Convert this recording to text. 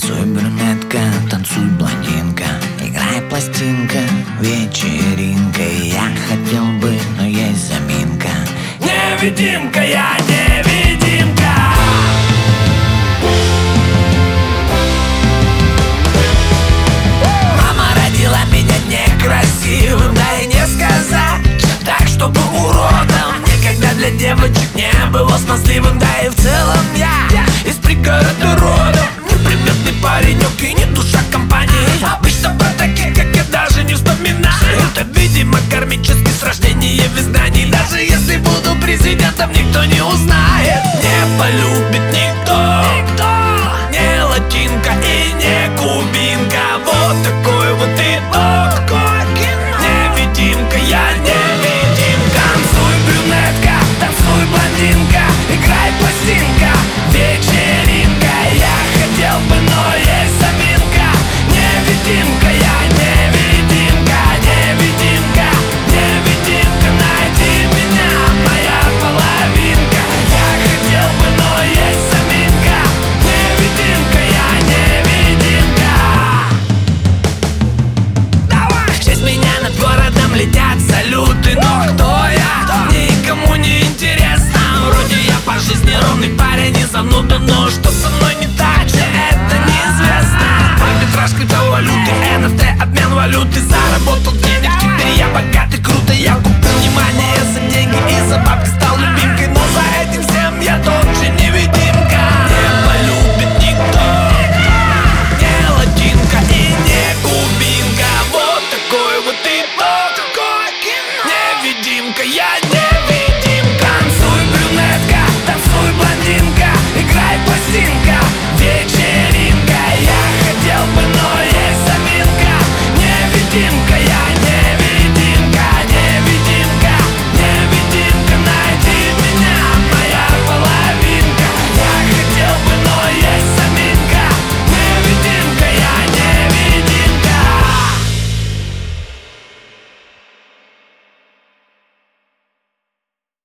Танцуй, брюнетка, танцуй, блондинка, играй, пластинка, вечеринка. Я хотел бы, но есть заминка. Невидимка, я невидимка. Мама родила меня некрасивым, да и не сказать так, чтобы уродом. Никогда для девочек не было смазливым, да и в целом я из пригорода родом. Неприметный паренек и не душа компании. Обычно про таких, как я, даже не вспоминаю. Это, видимо, кармический с рождения в изгнании. Даже если буду президентом, никто не узнает. Не полюбит никто, не латинка и не кубинка. Вот такой вот итог. Невидимка, я невидимка. Танцуй, брюнетка, танцуй, блондинка, играй, пластинка, вечеринка. Я хотел бы, но есть заминка. Невидимка.